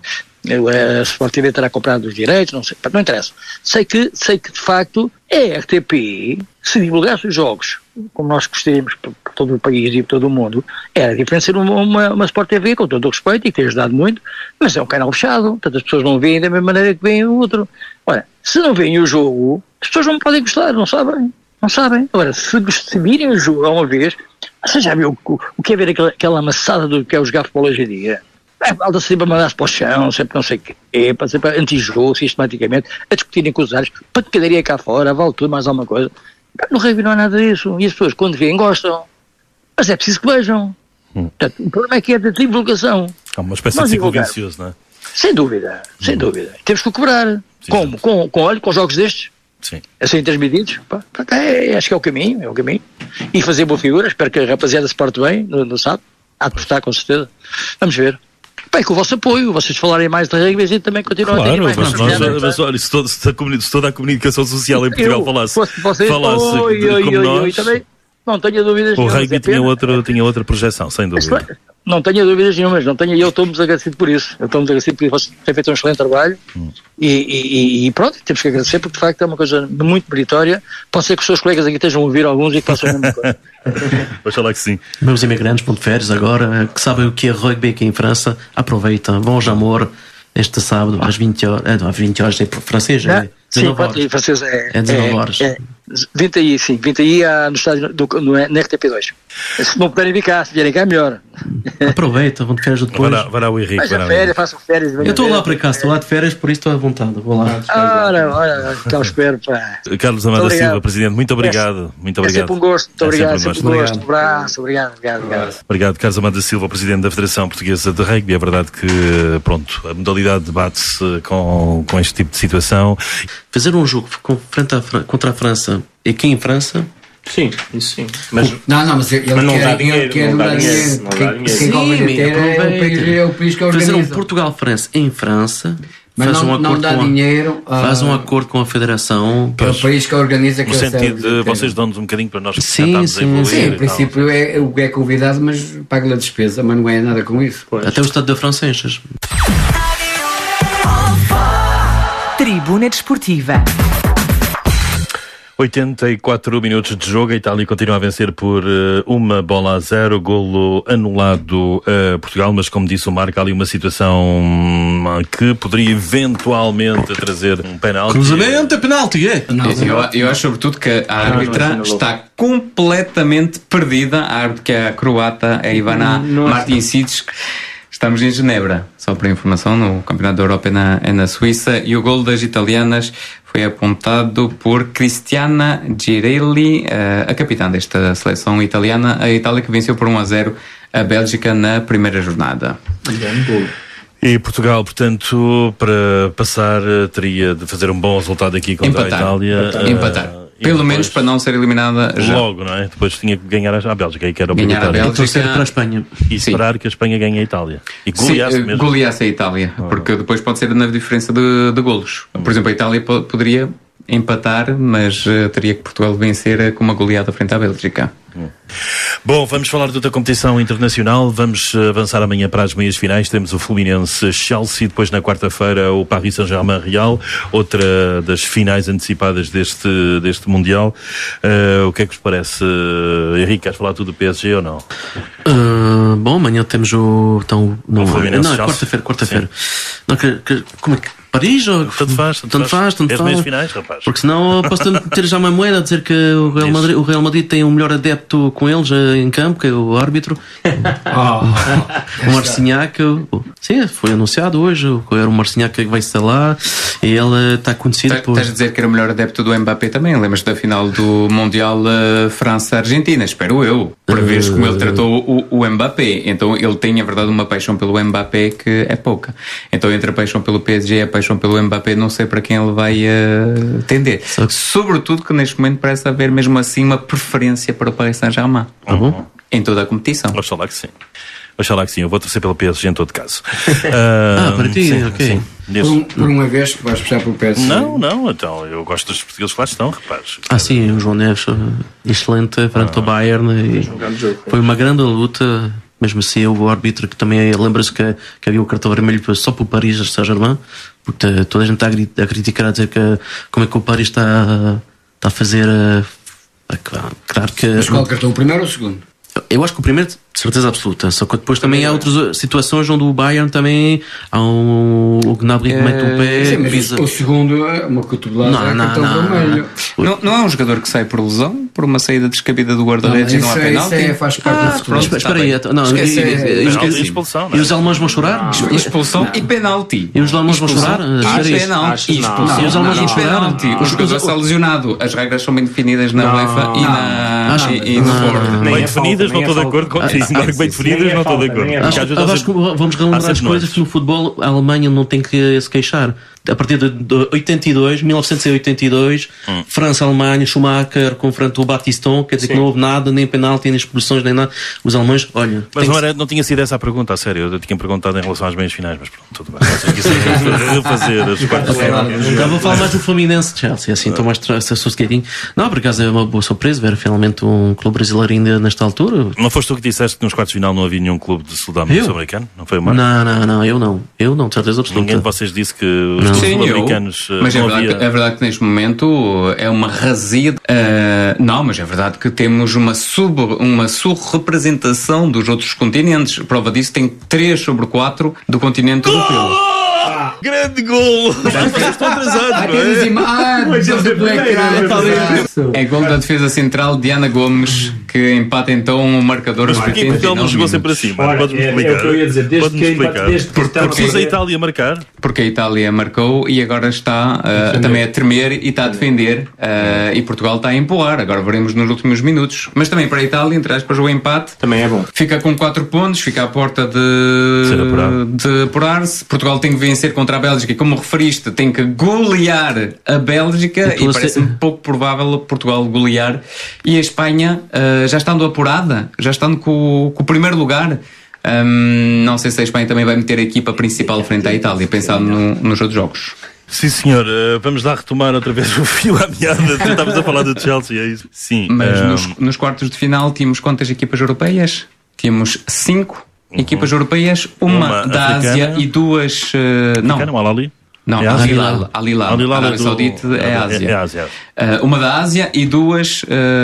A Sport T V terá comprado os direitos, não sei, não interessa. Sei que, sei que de facto a R T P, se divulgasse os jogos como nós gostaríamos por, por todo o país e por todo o mundo, era diferente ser uma, uma, uma Sport T V com todo o respeito e que tem ajudado muito, mas é um canal fechado, portanto as pessoas não veem da mesma maneira que veem o outro. Olha, se não veem o jogo, as pessoas não podem gostar, não sabem, não sabem. Agora, se, se virem o jogo uma vez, você já viu o, o que é ver aquela, aquela amassada do que é o jogar futebol hoje em dia? É, falta sempre a mandar-se para o chão, sempre não sei o quê, para sempre anti-jogo, sistematicamente, a discutirem com os árbitros, para de cadeirinha cá fora, vale tudo, mais alguma coisa. No rugby não há nada disso, e as pessoas quando veem gostam, mas é preciso que vejam. Hum. Portanto, o problema é que é da divulgação. É uma espécie de ciclo vicioso, não é? Sem dúvida, sem hum. dúvida. Temos que cobrar. Sim, Como? Com, com, olha, com jogos destes? Sim. A serem transmitidos? Pá, é, acho que é o caminho, é o caminho. E fazer boa figura, espero que a rapaziada se porte bem, no, no sábado. Há de postar, com certeza. Vamos ver. Bem, com o vosso apoio, vocês falarem mais de rugby e também continuam claro, a ter mais. Mas, nós, mas, mas olha, se, todo, se, a se toda a comunicação social em Portugal eu, falasse, vocês, falasse oi, de, oi, como oi, nós, oi, também, não tenho dúvidas. O rugby tinha, outro, tinha outra projeção, sem dúvida. Não tenho dúvidas nenhumas, não tenho, eu estou-me agradecido por isso. Eu estou-me agradecido por vocês terem feito um excelente trabalho hum. e, e, e pronto, temos que agradecer porque de facto é uma coisa muito meritória. Pode ser que os seus colegas aqui estejam a ouvir alguns e que façam a mesma coisa. Oxalá que sim. Meus imigrantes, ponto de férias agora, que sabem o que é rugby aqui em França, aproveitam, vão ao Jamor este sábado às vinte horas, é, às vinte horas é francês, é, é sim, pode, francês é, é dezenove horas. É, vinte aí, sim, vinte aí no estádio do, no, na R T P dois. Se não puderem vir cá, se vierem cá é melhor. Aproveita, vão de férias depois. Vai lá, vai lá o Henrique. Façam férias, façam férias. Eu estou lá por acaso, estou lá de férias, por isso estou à vontade. Vou lá. Ora, ora, então espero. Pá. Carlos Amanda Silva, Presidente, muito obrigado. Muito obrigado. É sempre um gosto, muito é obrigado. Sempre um sempre um gosto. Um abraço, obrigado, obrigado, obrigado. Obrigado, Carlos Amanda Silva, Presidente da Federação Portuguesa de Rugby. É verdade que, pronto, a modalidade debate-se com, com este tipo de situação. Fazer um jogo com, frente à, contra a França, e aqui em França. Sim, isso sim. Mas, não, não, mas ele mas não quer, dá dinheiro. Ele quer não dá dinheiro. dinheiro. Não dá dinheiro. Quem cobra dinheiro é o país, é o país que organiza. Fazer um Portugal-França em França. Mas faz não, um acordo não dá com a, dinheiro. Faz um uh, acordo com a Federação. É o país que organiza. Que no sentido de vocês dão-nos um bocadinho para nós tentarmos a evoluir. Sim, em princípio é, o é convidado, mas paga a despesa, mas não ganha nada com isso. Pois. Até o Estado da Francês. Tribuna Desportiva. oitenta e quatro minutos de jogo, a Itália continua a vencer por uh, uma bola a zero, golo anulado a Portugal, mas como disse o Marco, há ali uma situação que poderia eventualmente trazer um penalti. Cruzamento é penalti, é? Eu, eu acho sobretudo que a árbitra está completamente perdida, a árbitra que é a croata, é Ivana Martinsic. Estamos em Genebra, só para informação, no Campeonato da Europa é na, é na Suíça, e o golo das italianas foi apontado por Cristiana Girelli, a capitã desta seleção italiana, a Itália que venceu por um a zero a Bélgica na primeira jornada. E Portugal, portanto, para passar, teria de fazer um bom resultado aqui contra Empatar. a Itália. Empatar. Uh, Empatar. Pelo menos para não ser eliminada já. Logo, não é? Depois tinha que ganhar a Bélgica, aí que era ganhar a Bélgica. Torcer para a Espanha. E esperar Sim. que a Espanha ganhe a Itália. E goleasse mesmo. Goleasse a Itália, ah. porque depois pode ser na diferença de, de golos. Hum. Por exemplo, a Itália poderia empatar, mas uh, teria que Portugal vencer com uma goleada frente à Bélgica. Hum. Bom, vamos falar de outra competição internacional. Vamos avançar amanhã para as meias finais. Temos o Fluminense-Chelsea, depois na quarta-feira o Paris Saint-Germain-Real, outra das finais antecipadas deste, deste Mundial. Uh, o que é que vos parece? Uh, Henrique, queres falar tudo do P S G ou não? Uh, bom, amanhã temos o... Então, no, o Fluminense não, é quarta-feira, quarta-feira. Não, que, que, como é que... Paris ou... Tanto faz, tanto, tanto faz, tanto faz. faz. Meias finais, rapaz. Porque senão posso ter já uma moeda a dizer que o Real, Madrid, o Real Madrid tem o melhor adepto com eles em campo, que é o árbitro. Oh. O Marcignac. Sim, foi anunciado hoje. Era o Marcignac que vai estar lá e ele está conhecido Estás por... a dizer que era o melhor adepto do Mbappé também? Lembras da final do Mundial uh, França-Argentina? Espero eu. Para uh... veres como ele tratou o, o Mbappé. Então ele tem, na verdade, uma paixão pelo Mbappé que é pouca. Então entre a paixão pelo P S G e a paixão pelo Mbappé, não sei para quem ele vai uh, tender. Que... Sobretudo que neste momento parece haver mesmo assim uma preferência para o Paris Saint-Germain. Uhum. Em toda a competição. Oxalá que sim. Oxalá que sim. Eu vou torcer pelo P S G em todo caso. uh, ah, para ti? Sim, ok. Sim. Por, um, por uma vez que vais puxar pelo P S G? Não, não. Então, eu gosto dos portugueses que lá estão, rapaz. Ah, sim. O João Neves, excelente, frente ah. ao Bayern. E foi uma grande luta. Mesmo assim, o árbitro que também lembra-se que, que havia o cartão vermelho só para o Paris Saint-Germain, porque toda a gente está a, crit- a criticar, a dizer que como é que o Paris está, está a fazer. A, claro que. Mas qual cartão? O primeiro ou o segundo? Eu acho que o primeiro, de certeza absoluta. Só que depois também há outras situações onde o Bayern também há um, o Gnabry que mete o pé. Sim, mas pisa. O segundo é uma cotovelada, não, é não, cartão não, vermelho. Não, não é um jogador que sai por lesão, por uma saída descabida do guarda-redes e não há é, penalti? Isso é, faz parte ah, do futebol. Pronto, espera aí, não, esquece, e, e, e, e, os, expulsão, e os alemães vão chorar? Ah, expulsão e penalti. E os alemães vão chorar? Acho penalti. E expulsão. E os alemães vão chorar? Penalti. O jogador está lesionado. As regras são bem definidas na UEFA e na e no Ford. Bem definidas, não estou de acordo contigo. Bem definidas, não estou de acordo. Acho, acho que vamos relembrar as coisas que no futebol a Alemanha não tem que se queixar. A partir de oitenta e dois, mil novecentos e oitenta e dois, hum. França, Alemanha, Schumacher confrontou o Batiston, quer dizer Sim. que não houve nada, nem penalti, nem expulsões, nem nada. Os alemães, olha... Mas não, era, não tinha sido essa a pergunta, a sério. Eu tinha perguntado em relação às meias finais, mas pronto, tudo bem. Não sei que refazer as quartas finais. Já vou falar mais do Fluminense Chelsea, assim, estou mais sossegadinho. Não, por acaso é uma boa surpresa ver finalmente um clube brasileiro ainda nesta altura. Não foste tu que disseste que nos quartos de final não havia nenhum clube de sul-americano? Não foi o Marco? Não, não, não, eu não. Eu não, de certeza absoluta. Ninguém de vocês disse que os sul-americanos... Mas é verdade, havia... é verdade que neste momento é uma razia. Uh, não, mas é verdade que temos uma sub, uma sub-representação dos outros continentes. Prova disso tem três sobre quatro do continente europeu. Grande gol! Vocês estão atrasados, não é? É gol da defesa central de Ana Gomes, que empata então o marcador. Mas porquê Portugal não jogou sempre assim? Pode-me explicar. É o que eu ia dizer, desde que desde que precisa a Itália marcar. Porque a Itália marcou e agora está uh, também a tremer e está a defender, uh, e Portugal está a empurrar. Agora veremos nos últimos minutos. Mas também para a Itália, entre aspas, o empate também é bom. Fica com quatro pontos, fica à porta de, de apurar-se. Portugal tem que vencer contra a Bélgica e, como referiste, tem que golear a Bélgica, e parece-me pouco provável Portugal golear. E a Espanha, uh, já estando apurada, já estando com, com o primeiro lugar, um, não sei se a Espanha também vai meter a equipa principal frente à Itália, pensando no, nos outros jogos. Sim, senhor. Uh, vamos lá retomar outra vez o fio à meada. Estávamos a falar do Chelsea, é isso? Sim. Mas um... nos, nos quartos de final tínhamos quantas equipas europeias? Tínhamos cinco uhum. equipas europeias, uma, uma da africana, Ásia e duas... Uh, não, não, Al-Ahly? Não, é Al-Hilal. Al-Hilal. Al-Hilal Arábia do... Saudita é, é Ásia. É, é Ásia. Uh, uma da Ásia e duas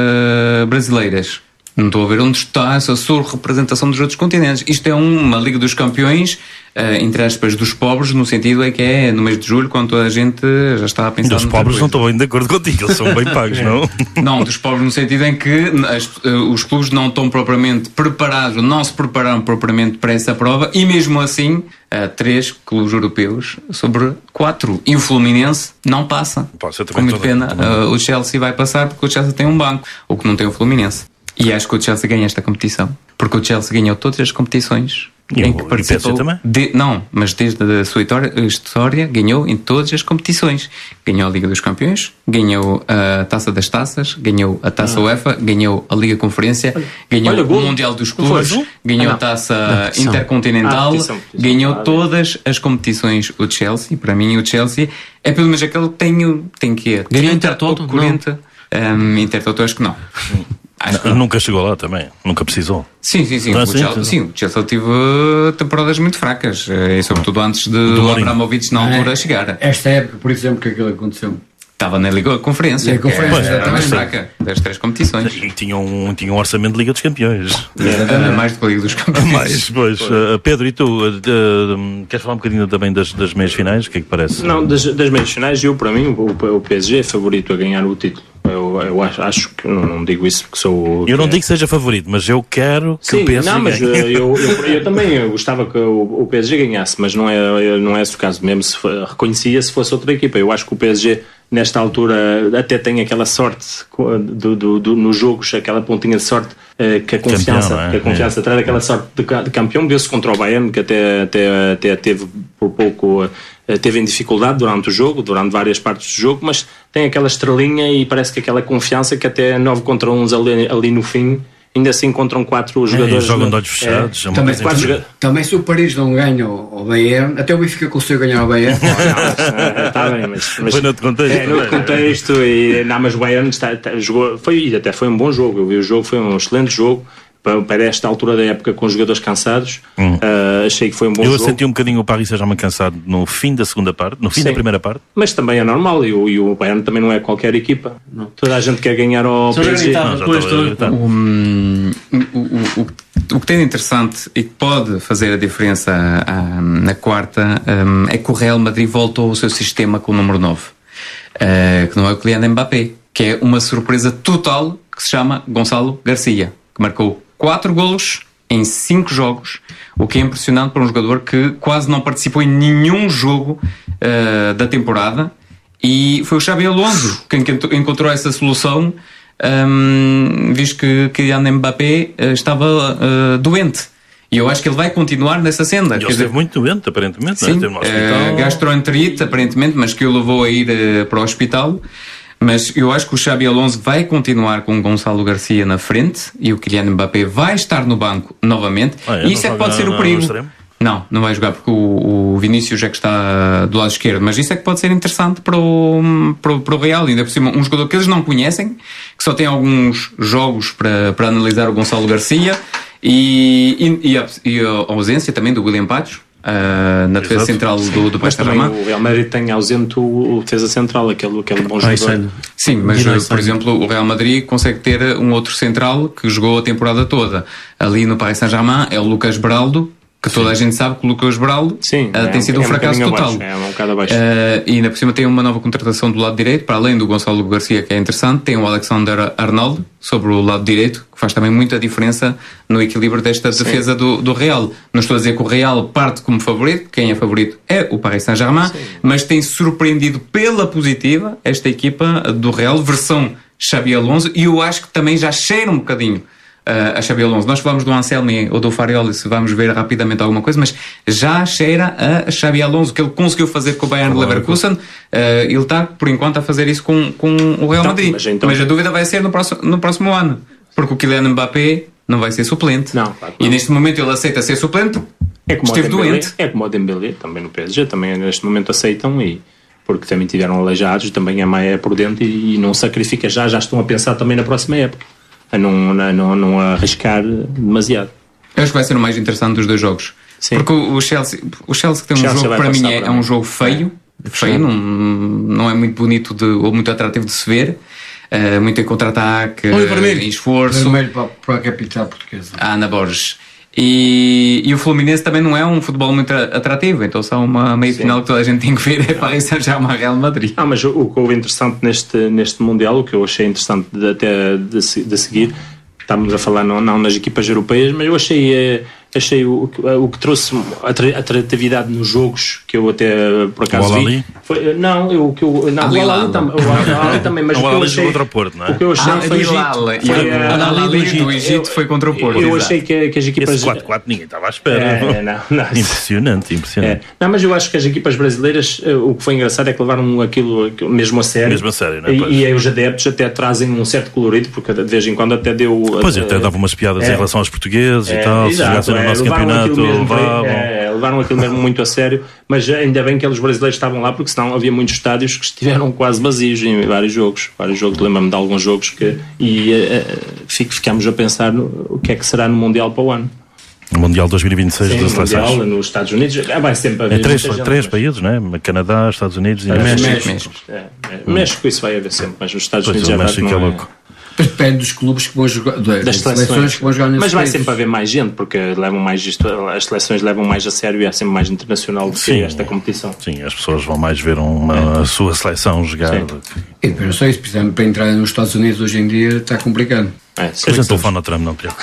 uh, brasileiras. Não estou a ver onde está essa sur-representação dos outros continentes. Isto é uma Liga dos Campeões, uh, entre aspas, dos pobres, no sentido é que é no mês de julho, quando toda a gente já está a pensar... Dos pobres não estou bem de acordo contigo, eles são bem pagos, não? Não, dos pobres no sentido em que as, uh, os clubes não estão propriamente preparados, não se prepararam propriamente para essa prova, e mesmo assim, uh, três clubes europeus sobre quatro. E o Fluminense não passa. Passa com muita pena, uh, o Chelsea vai passar porque o Chelsea tem um banco, o que não tem o Fluminense. E acho que o Chelsea ganha esta competição, porque o Chelsea ganhou todas as competições e em que participou. De, não, mas desde a sua história, história ganhou em todas as competições. Ganhou a Liga dos Campeões, ganhou a Taça das Taças, ganhou a Taça ah. UEFA, ganhou a Liga Conferência, ganhou Olha, o Mundial dos Clubes, ganhou ah, a Taça ah, Intercontinental, ah, ganhou todas as competições o Chelsea. Para mim o Chelsea é pelo menos aquele que tem, tem que é. Ganhou Intertoto? quarenta Um, Intertoto acho que não. Não, nunca chegou lá também, nunca precisou. Sim, sim, sim. Não, o, sim, Chelsea, sim, o Chelsea teve temporadas muito fracas, e sobretudo antes de o Abramovich na altura é, chegar. Esta época, por exemplo, que aquilo aconteceu? Estava na Liga Conferência, que é a mais fraca das três competições. E tinha um, tinha um orçamento de Liga dos Campeões. É, mais do que a Liga dos Campeões. Mais, pois. Uh, Pedro, e tu, uh, uh, queres falar um bocadinho também das, das meias finais? O que é que parece? Não, das, das meias finais, eu, para mim, o, o P S G é favorito a ganhar o título. Eu, eu acho, acho que não, não digo isso porque sou. Eu não digo que seja favorito, mas eu quero que Sim, o P S G não, mas ganhe. Eu, eu, eu também eu gostava que o, o P S G ganhasse, mas não é, não é esse o caso. Mesmo se for, reconhecia se fosse outra equipa. Eu acho que o P S G, nesta altura, até tem aquela sorte do, do, do, nos jogos, aquela pontinha de sorte que a confiança, campeão, é? que a confiança é. traz aquela sorte de, de campeão. Viu-se contra o Bayern, que até, até, até teve por pouco. Teve em dificuldade durante o jogo, durante várias partes do jogo, mas tem aquela estrelinha e parece que aquela confiança que até nove contra uns ali, ali no fim, ainda assim encontram quatro jogadores. É, jogam de olhos fechados. É, é também, quatro também, também se o Paris não ganha o Bayern, até o Benfica conseguiu ganhar o Bayern. Está bem, mas, mas foi no outro contexto. É, no outro contexto e, não, mas o Bayern está, está, jogou, foi, até foi um bom jogo. Eu vi o jogo, foi um excelente jogo. Para esta altura da época, com os jogadores cansados, hum. uh, achei que foi um bom eu jogo. Eu senti um bocadinho o Paris Saint-Germain cansado no fim da segunda parte, no fim Sim. da primeira parte. Mas também é normal, e o, e o Bayern também não é qualquer equipa. Não. Toda a gente quer ganhar ao P S G. Não, depois, o, o, o, o, o que tem de interessante e que pode fazer a diferença uh, na quarta um, é que o Real Madrid voltou ao seu sistema com o número nove, uh, que não é o Kylian Mbappé, que é uma surpresa total, que se chama Gonçalo Garcia, que marcou quatro golos em cinco jogos, o que é impressionante para um jogador que quase não participou em nenhum jogo uh, da temporada, e foi o Xabi Alonso quem encontrou essa solução, um, visto que Kylian Mbappé uh, estava uh, doente. E eu acho que ele vai continuar nessa senda. Ele esteve muito doente, aparentemente. Sim, não é? uh, gastroenterite, aparentemente, mas que o levou a ir uh, para o hospital. Mas eu acho que o Xabi Alonso vai continuar com o Gonçalo Garcia na frente e o Kylian Mbappé vai estar no banco novamente. Ah, e isso é que pode ser o perigo. Não, não vai jogar porque o, o Vinícius já que está do lado esquerdo. Mas isso é que pode ser interessante para o, para o, para o Real. Ainda por cima, um jogador que eles não conhecem, que só tem alguns jogos para, para analisar o Gonçalo Garcia, e, e, e, a, e a ausência também do William Pacho. Uh, na defesa Exato. central do, do Paris Saint-Germain. O Real Madrid tem ausente o, o defesa central, aquele, aquele bom ah, jogador. Sim, mas por sei. exemplo o Real Madrid consegue ter um outro central que jogou a temporada toda ali no Paris Saint-Germain, é o Lucas Beraldo, que toda a gente sabe que o Lucas Brau Sim, uh, é tem um, sido um é fracasso um total. Abaixo, é um bocado abaixo. Uh, e ainda por cima tem uma nova contratação do lado direito, para além do Gonçalo Garcia, que é interessante, tem o Alexander Arnold sobre o lado direito, que faz também muita diferença no equilíbrio desta Sim. defesa do, do Real. Não estou a dizer que o Real parte como favorito, quem é favorito é o Paris Saint-Germain, Sim. mas tem surpreendido pela positiva esta equipa do Real, versão Xabi Alonso, e eu acho que também já cheira um bocadinho Uh, a Xabi Alonso. Nós falamos do Anselmi ou do Farioli, se vamos ver rapidamente alguma coisa, mas já cheira a Xabi Alonso, que ele conseguiu fazer com o Bayern de Leverkusen. Uh, ele está, por enquanto, a fazer isso com, com o Real Madrid. Então, mas, então... mas a dúvida vai ser no próximo, no próximo ano, porque o Kylian Mbappé não vai ser suplente. Não, claro que não. E neste momento ele aceita ser suplente. É como esteve o Dembélé, doente. É como o Dembélé, também no P S G, também neste momento aceitam, e porque também tiveram aleijados, também é mais prudente e, e não sacrifica já, já estão a pensar também na próxima época. A não, a não, a não arriscar demasiado. Eu acho que vai ser o mais interessante dos dois jogos. Sim. Porque o Chelsea, o Chelsea tem um Chelsea jogo, para mim, é, para é um mim. jogo feio. É. Feio, não, não é muito bonito de, ou muito atrativo de se ver. Uh, muito em contra-ataque, em esforço. Vermelho para, para a capital portuguesa. A Ana Borges. E, e o Fluminense também não é um futebol muito atrativo, então só uma meia final que toda a gente tem que ver é Paris Saint-Germain Real Madrid. Ah, mas o, o que houve interessante neste, neste Mundial, o que eu achei interessante de, até de, de seguir, estamos a falar não, não nas equipas europeias, mas eu achei, achei o, o que trouxe atratividade nos jogos, que eu até por acaso vi. Foi, não, eu, o que eu. Não, o Al-Ahly tam, também, mas o, o que eu achei. Contra o Porto, não é? O que eu achei ah, foi o Egito. O Al-Ahly do Egito foi contra o Porto. Eu, eu achei que, que as equipas. Esse quatro quatro ninguém estava à espera. É, não, não. Impressionante, impressionante. É. Não, mas eu acho que as equipas brasileiras, o que foi engraçado é que levaram aquilo, aquilo mesmo a sério. Mesmo a sério, não é? E, e os adeptos até trazem um certo colorido, porque de vez em quando até deu. Pois, até davam umas piadas é, em relação aos portugueses é, e tal, exato, se jogassem é, no nosso levaram campeonato, aquilo mesmo, levavam. É, levaram aquilo mesmo muito a sério, mas ainda bem que aqueles brasileiros estavam lá, porque senão havia muitos estádios que estiveram quase vazios em vários jogos. Vários jogos, lembro-me de alguns jogos que. E uh, ficámos a pensar no, o que é que será no Mundial para o ano. O Mundial dois mil e vinte e seis Sim, das seleções. Mundial nos Estados Unidos. Ah, vai sempre haver. É três, três gente, países, não é? Canadá, Estados Unidos e é, México. México. México. É, é. Hum. México isso vai haver sempre, mas os Estados Pois Unidos o já México não é é louco. Mas depende dos clubes que vão jogar, das, das seleções. seleções que vão jogar nesses mas vai países. sempre haver mais gente, porque levam mais isto, as seleções levam mais a sério e é sempre mais internacional do que Sim. esta competição. Sim, as pessoas vão mais ver uma, a sua seleção jogar. Sim. E depois não sei, se precisamos para entrar nos Estados Unidos hoje em dia está complicado. É, A gente telefona ao Trump, não te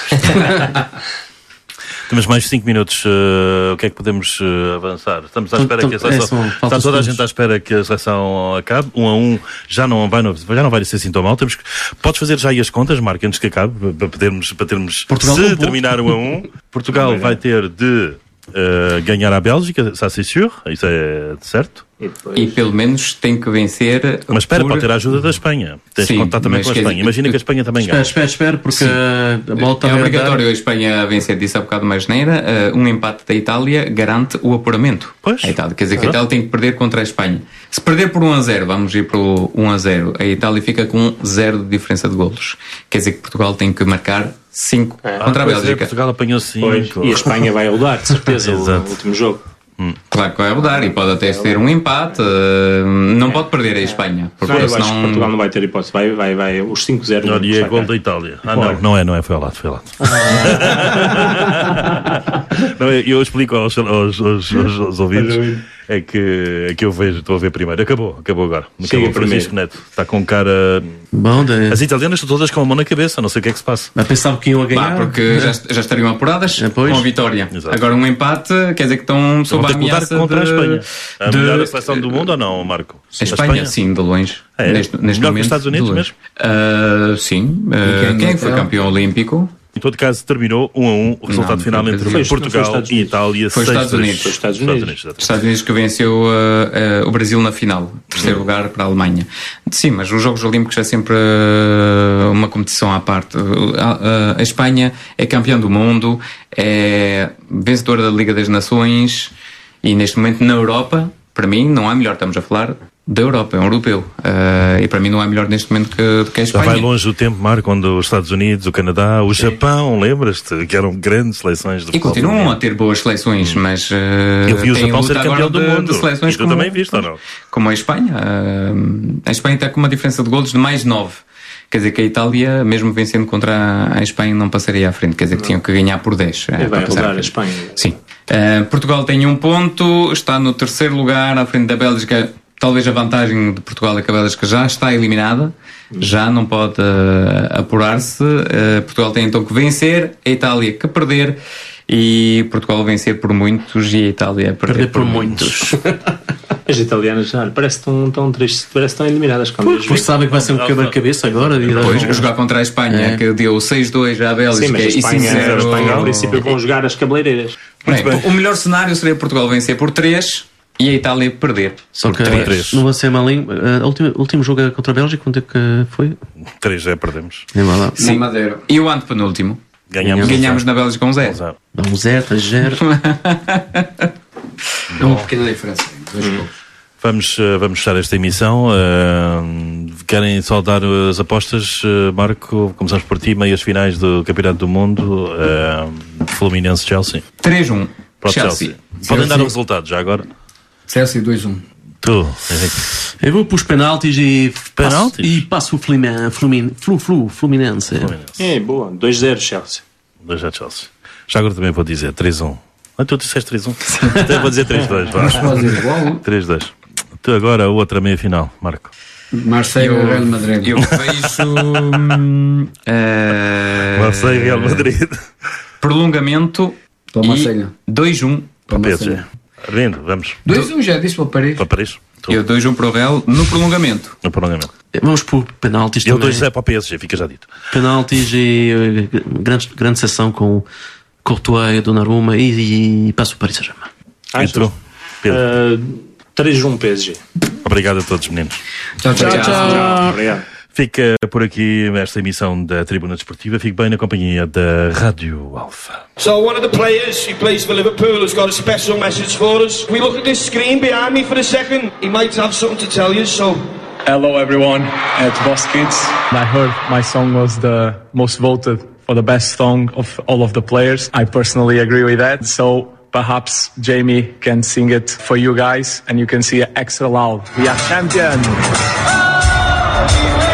Temos mais cinco minutos. Uh, o que é que podemos uh, avançar? Estamos à espera que a seleção. É, está toda a gente à espera que a seleção acabe. Um a um já não vai, já não vai ser assim tão mal. Temos que, podes fazer já aí as contas, Marco, antes que acabe, para, podermos, para termos. Portugal se terminar um a um, Portugal vai ter de uh, ganhar a Bélgica, ça c'est sûr, isso é certo. E, depois... e pelo menos tem que vencer. Mas espera, por... pode ter a ajuda da Espanha. Tens Sim, de contar também com a Espanha. Dizer, Imagina que a Espanha também espera, ganha. Espera, espera, porque Sim. a bola é também obrigatório a a Espanha vencer, disse há bocado mais neira. Uh, um empate da Itália garante o apuramento. Pois. A Itália, quer dizer que a Itália tem que perder contra a Espanha. Se perder por um a zero, vamos ir para o um a zero. A Itália fica com zero de diferença de golos. Quer dizer que Portugal tem que marcar cinco é. contra ah, a Bélgica. É, Portugal apanhou cinco. E a Espanha vai rodar, de certeza, o último jogo. Hum. Claro que vai rodar e pode até ser um empate. Uh, não é. pode perder a Espanha. Porque não, eu senão... acho que Portugal não vai ter hipótese. Vai, vai, vai os cinco a zero. Olha, e é gol da Itália. Ah, não, não é, não é. Foi ao lado, foi ao lado. Não, eu explico aos, aos, aos, aos, aos ouvintes. É que, é que eu vejo, estou a ver primeiro. Acabou, acabou agora. Acabou. Francisco Neto está com cara. Bom, de... As italianas estão todas com a mão na cabeça, não sei o que é que se passa. Eu pensava que iam a ganhar. Bah, porque já, já estariam apuradas é, com a vitória. Exato. Agora um empate quer dizer que estão sob a ameaça contra de... a Espanha. A de... melhor seleção do mundo ou não, Marco? A Espanha, a Espanha? Sim, de longe. É. Neste, neste melhor momento, que os Estados Unidos mesmo? Uh, sim. Uh, quem, quem foi campeão olímpico? Em todo caso, terminou um a um o resultado não, final entre foi, Portugal e Itália. Foi Estados Unidos. Foi Estados Unidos. Estados Unidos, Estados Unidos que venceu uh, uh, o Brasil na final. Terceiro hum. lugar para a Alemanha. Sim, mas os Jogos Olímpicos é sempre uh, uma competição à parte. Uh, uh, a Espanha é campeã do mundo, é vencedora da Liga das Nações e neste momento na Europa, para mim, não há melhor. Estamos a falar da Europa, é um europeu. Uh, e para mim não é melhor neste momento que, que a Espanha. Já vai longe o tempo, Marco, quando os Estados Unidos, o Canadá, o Sim. Japão, lembras-te? Que eram grandes seleções de E continuam a ter boas seleções, hum. mas... Uh, Eu vi o Japão ser campeão do de, mundo. De seleções e tu como, também viste, ou não? Como a Espanha. Uh, a Espanha está com uma diferença de golos de mais nove. Quer dizer que a Itália, mesmo vencendo contra a Espanha, não passaria à frente. Quer dizer que não. tinham que ganhar por dez. É, vai rodar a Espanha. Sim. Uh, Portugal tem um ponto, está no terceiro lugar à frente da Bélgica. Talvez a vantagem de Portugal é que a Bélgica já está eliminada, já não pode uh, apurar-se. Uh, Portugal tem então que vencer, a Itália que perder, e Portugal vencer por muitos e a Itália perder, perder por, por muitos. As italianas já parece que estão, estão tristes, parece que estão eliminadas. Pois, pois sabem que vai ser um quebra-cabeça agora. Depois a jogar contra a Espanha, é. que deu seis dois à Bélgica. Sim, mas a Espanha, e cinco zero... a Espanha ao princípio vão jogar as cabeleireiras. Bem, bem. O melhor cenário seria Portugal vencer por três e a Itália perder. Só que três. Não vou ser malinho. O último, último jogo é contra a Bélgica, quanto é que foi? três já perdemos. É lá. Sim. Madeira. E o antepenúltimo? Ganhamos, Ganhamos na Bélgica um zero. um zero, três zero. É uma pequena diferença. Dois hum. Vamos, vamos fechar esta emissão. Uh, querem só dar as apostas, uh, Marco? Começamos por ti, meias finais do Campeonato do Mundo, uh, Fluminense-Chelsea. três um. Para o Chelsea. Chelsea. Podem dar o resultado já agora? Chelsea dois um. Tu, eu vou para os penaltis e penaltis? Passo, e passo o Flumin, Flumin, Flu, Flu, Fluminense. Fluminense. É, boa. dois zero Chelsea. dois zero Chelsea. Já agora também vou dizer três um. Ah, tu disseste três um? Então vou dizer três dois. três dois. Tu agora a outra meia final, Marco. Marseille e Real Madrid. Eu vejo uh, Marseille e Real Madrid. Prolongamento e dois um para o P S G. Lindo, vamos. dois um já disse para Paris. Para Paris. Tu. Eu dois um para o Real no prolongamento. No prolongamento. Vamos por penaltis eu também. Eu dois zero para o P S G, fica já dito. Penaltis e uh, grande, grande sessão com Courtois, Donnarumma e, e passo o Paris Saint-Germain. Entrou. Pedro. Uh, três um P S G. Obrigado a todos, meninos. Tchau, tchau. tchau. tchau. tchau. Obrigado. Fica por aqui esta emissão da Tribuna Desportiva. Fique bem na companhia da Rádio Alfa. So one of the players who plays for Liverpool has got a special message for us. We look at this screen behind me for a second. He might have something to tell you, so... Hello everyone, it's Boss Kids. I heard my song was the most voted for the best song of all of the players. I personally agree with that, so perhaps Jamie can sing it for you guys and you can see it extra loud. We are champions! Oh!